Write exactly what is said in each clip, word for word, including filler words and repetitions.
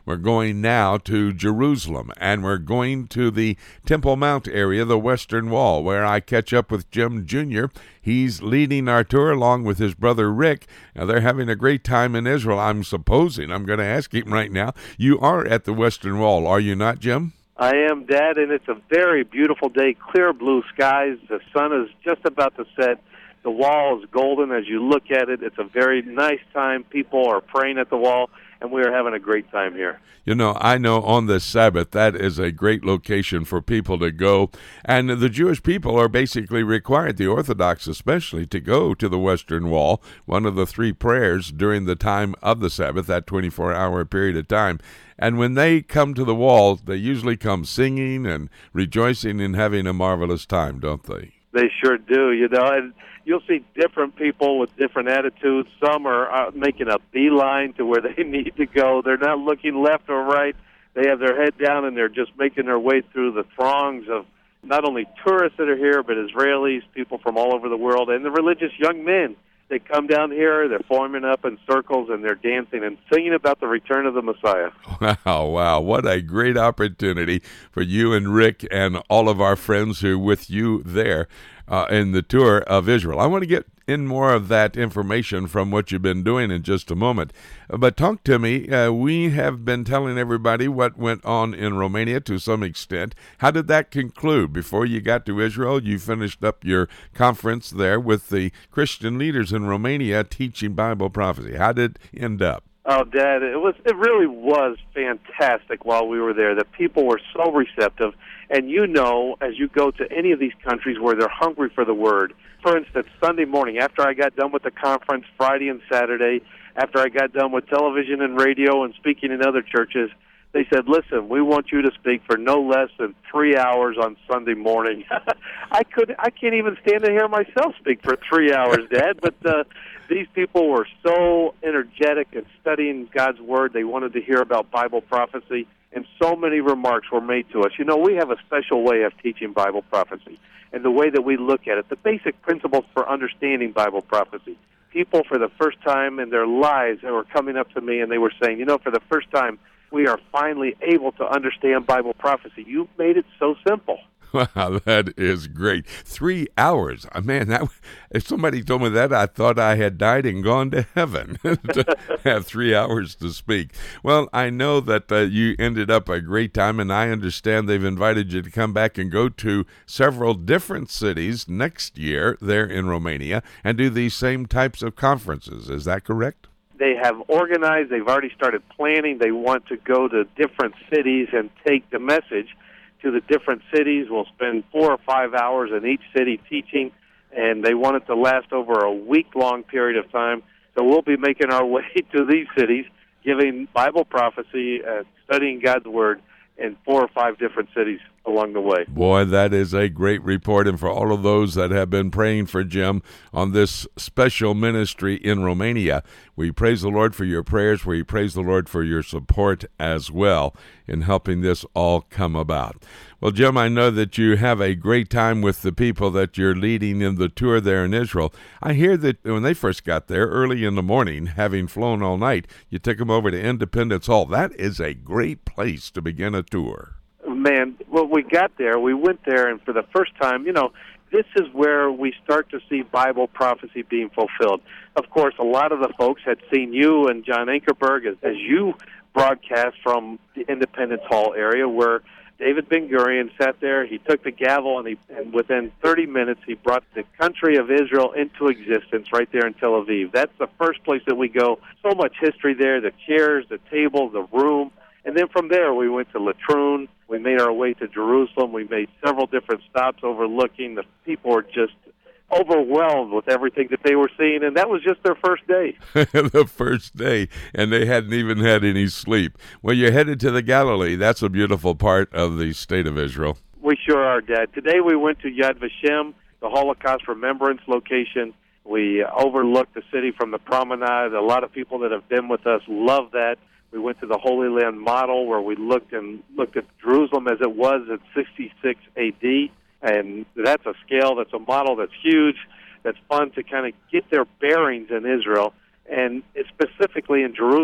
We're going now to Jerusalem, and we're going to the Temple Mount area, the Western Wall, where I catch up with Jim Junior He's leading our tour along with his brother Rick. Now, they're having a great time in Israel, I'm supposing. I'm going to ask him right now. You are at the Western Wall, are you not, Jim? I am, Dad, and it's a very beautiful day, clear blue skies. The sun is just about to set. The wall is golden as you look at it. It's a very nice time. People are praying at the wall, and we are having a great time here. You know, I know on this Sabbath, that is a great location for people to go. And the Jewish people are basically required, the Orthodox especially, to go to the Western Wall, one of the three prayers during the time of the Sabbath, that twenty-four hour period of time. And when they come to the wall, they usually come singing and rejoicing and having a marvelous time, don't they? They sure do, you know, and you'll see different people with different attitudes. Some are uh, making a beeline to where they need to go. They're not looking left or right. They have their head down, and they're just making their way through the throngs of not only tourists that are here, but Israelis, people from all over the world, and the religious young men. They come down here, they're forming up in circles, and they're dancing and singing about the return of the Messiah. Wow, wow. What a great opportunity for you and Rick and all of our friends who are with you there uh, in the tour of Israel. I want to get in more of that information from what you've been doing in just a moment. But talk to me. Uh, we have been telling everybody what went on in Romania to some extent. How did that conclude? Before you got to Israel, you finished up your conference there with the Christian leaders in Romania teaching Bible prophecy. How did it end up? Oh, Dad, it was it really was fantastic while we were there. The people were so receptive. And you know, as you go to any of these countries where they're hungry for the Word, for instance, Sunday morning, after I got done with the conference Friday and Saturday, after I got done with television and radio and speaking in other churches, they said, listen, we want you to speak for no less than three hours on Sunday morning. I could, I can't even stand to hear myself speak for three hours, Dad, but uh, these people were so energetic in studying God's Word. They wanted to hear about Bible prophecy, and so many remarks were made to us. You know, we have a special way of teaching Bible prophecy, and the way that we look at it, the basic principles for understanding Bible prophecy. People, for the first time in their lives, they were coming up to me, and they were saying, you know, for the first time, we are finally able to understand Bible prophecy. You made it so simple. Wow, that is great. Three hours. Uh, man, that, if somebody told me that, I thought I had died and gone to heaven to have three hours to speak. Well, I know that uh, you ended up a great time, and I understand they've invited you to come back and go to several different cities next year there in Romania and do these same types of conferences. Is that correct? They have organized, they've already started planning. They want to go to different cities and take the message to the different cities. We'll spend four or five hours in each city teaching, and they want it to last over a week-long period of time. So we'll be making our way to these cities, giving Bible prophecy, uh, studying God's Word in four or five different cities along the way. Boy, that is a great report. And for all of those that have been praying for Jim on this special ministry in Romania, we praise the Lord for your prayers. We praise the Lord for your support as well in helping this all come about. Well, Jim, I know that you have a great time with the people that you're leading in the tour there in Israel. I hear that when they first got there early in the morning, having flown all night, you took them over to Independence Hall. That is a great place to begin a tour. Man, well, we got there, we went there, and for the first time, you know, this is where we start to see Bible prophecy being fulfilled. Of course, a lot of the folks had seen you and John Ankerberg as, as you broadcast from the Independence Hall area where David Ben-Gurion sat there, he took the gavel, and, he, and within thirty minutes, he brought the country of Israel into existence right there in Tel Aviv. That's the first place that we go. So much history there, the chairs, the table, the room. And then from there, we went to Latrun. We made our way to Jerusalem. We made several different stops overlooking. The people were just overwhelmed with everything that they were seeing, and that was just their first day. The first day, and they hadn't even had any sleep. Well, you're headed to the Galilee. That's a beautiful part of the state of Israel. We sure are, Dad. Today we went to Yad Vashem, the Holocaust Remembrance location. We overlooked the city from the promenade. A lot of people that have been with us love that. We went to the Holy Land model where we looked and looked at Jerusalem as it was at sixty-six A D, and that's a scale, that's a model that's huge, that's fun to kind of get their bearings in Israel, and specifically in Jerusalem.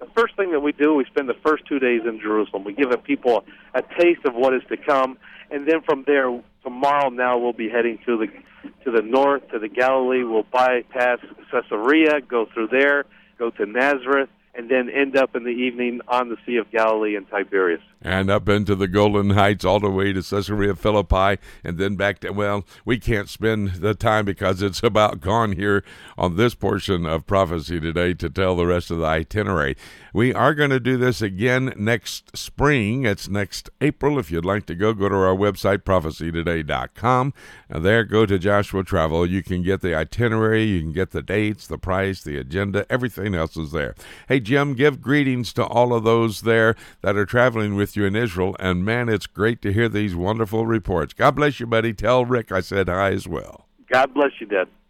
the first thing that we do, we spend the first two days in Jerusalem. We give the people a, a taste of what is to come, and then from there, tomorrow now we'll be heading to the to the north, to the Galilee. We'll bypass Caesarea, go through there, go to Nazareth, and then end up in the evening on the Sea of Galilee in Tiberias. And up into the Golden Heights, all the way to Caesarea Philippi, and then back to, well, we can't spend the time because it's about gone here on this portion of Prophecy Today to tell the rest of the itinerary. We are going to do this again next spring. It's next April. If you'd like to go, go to our website, prophecy today dot com. And there, go to Joshua Travel. You can get the itinerary, you can get the dates, the price, the agenda, everything else is there. Hey, Jim, give greetings to all of those there that are traveling with you in Israel, and man, it's great to hear these wonderful reports. God bless you, buddy. Tell Rick I said hi as well. God bless you, Dad.